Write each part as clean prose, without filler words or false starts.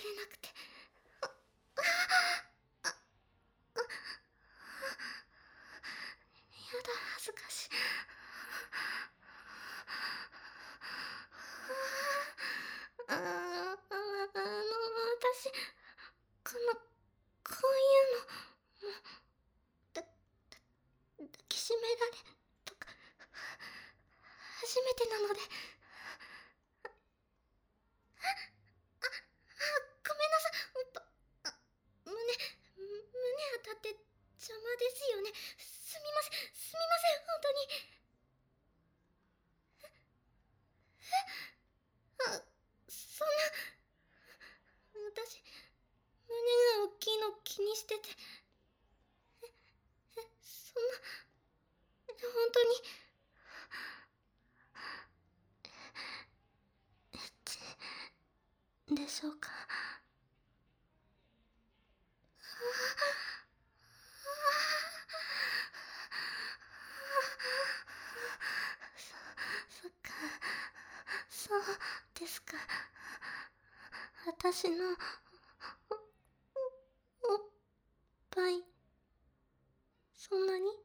れなくて。やだ、恥ずかしい。私、こういうの、もう、抱きしめられとか、初めてなので。ごめんなさい。胸当たって邪魔ですよね。すみません、すみません、本当に。そんな、私、胸が大きいの気にしてて。そんな、本当に。エッチでしょうか。そっか、そうですか。私のおっぱい、そんなに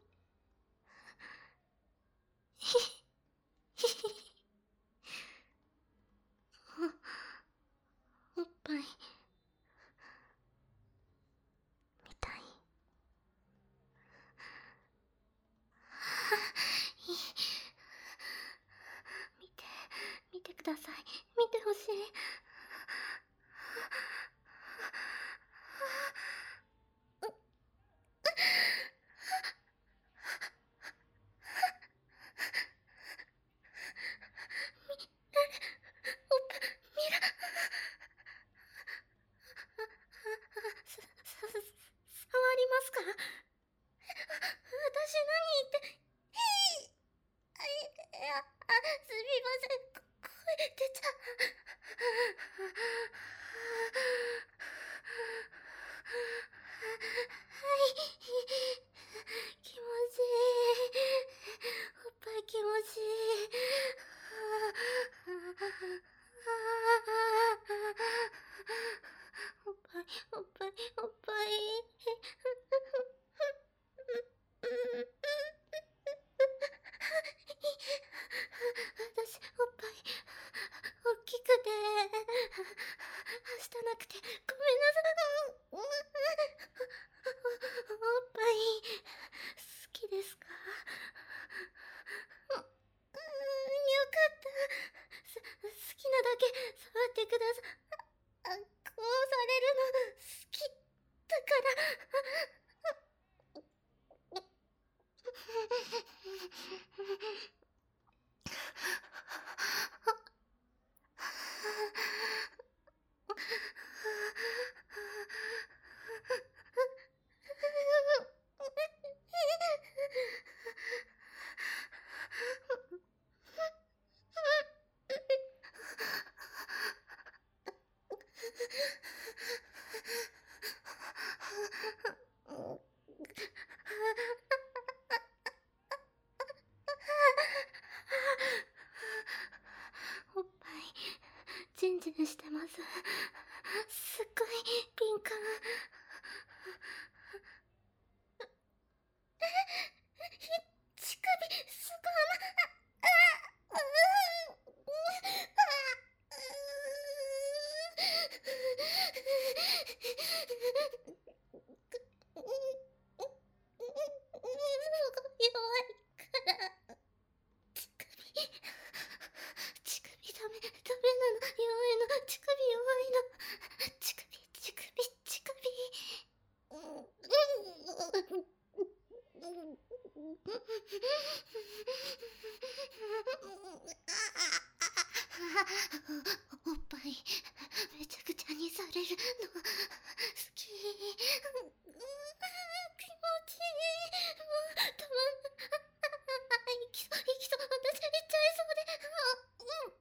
ひひひおっぱいみたい。見て、見てください。見てほしい。見ら、触りますか？私何言って、すみません。声出ちゃはい。気持ちいい。おっぱい気持ちいい。おっぱい、おっぱい、おっぱい。私、おっぱい、大きくて、はしたなくて、ごめんなさい。おっぱい、好きですか？よかった。好きなだけ触ってください。こうされるの好きだから。おっぱい、ジンジンしてます。すっごい敏感。乳首、すごい弱いから。乳首ダメなの。弱いの。乳首弱いの。乳首。おっぱい、めちゃくちゃにされるの好き。気持ちいい。もう、たまんない。行きそう、私、行っちゃいそうで。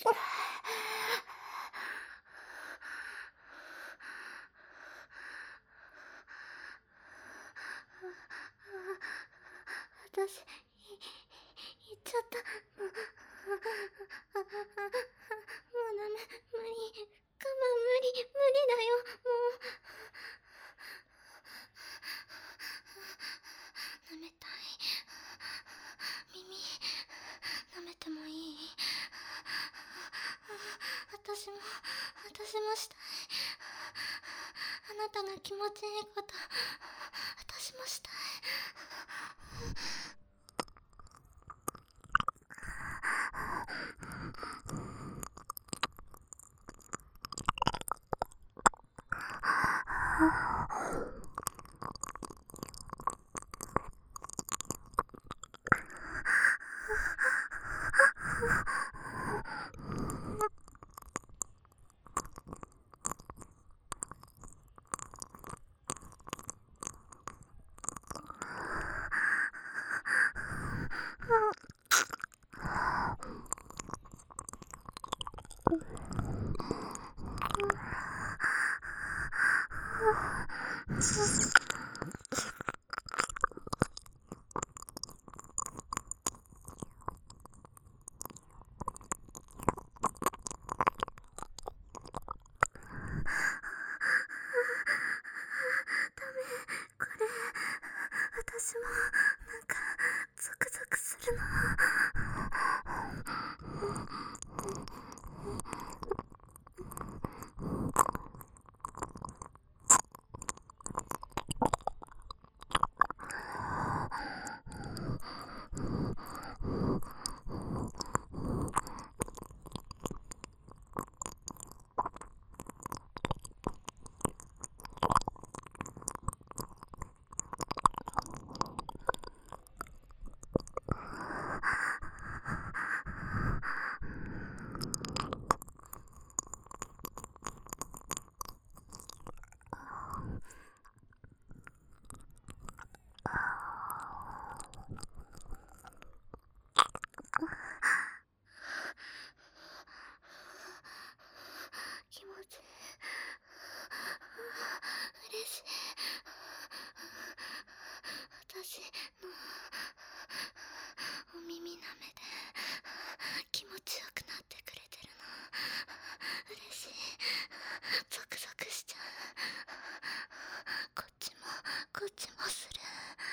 私、言っちゃった。もうダメ。無理。我慢無理だよ。もう。舐めたい。耳、舐めてもいい？私もしたい。あなたが気持ちいいこと、私もしたい。私もなんかゾクゾクするの。気持ちいい。嬉しい。私のお耳舐めで気持ちよくなってくれてるの。嬉しい。ゾクゾクしちゃう。こっちもする。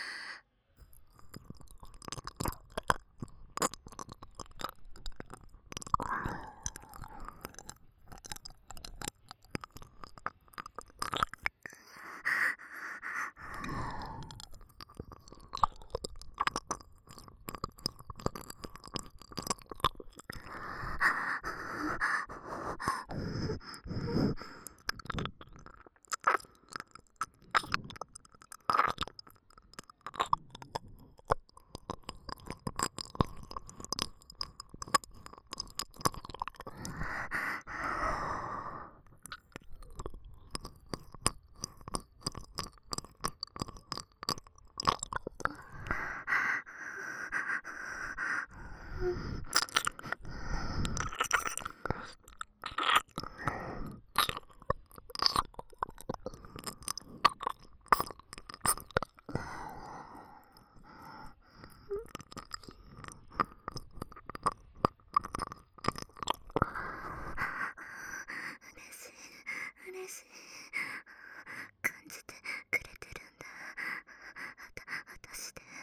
嬉しい。感じてくれてるんだ。私で。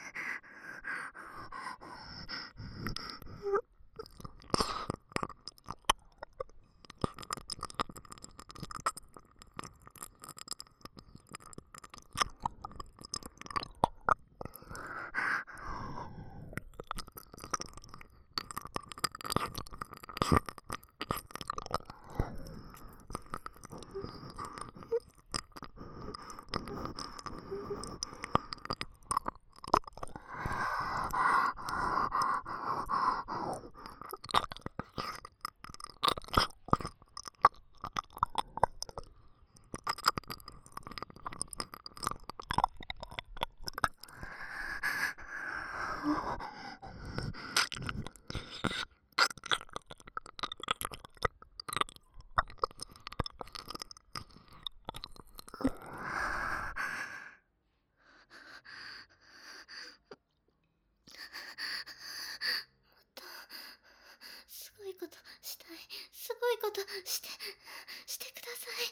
ことしてください。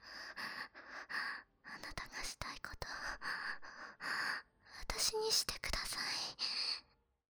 あなたがしたいこと私にしてくだ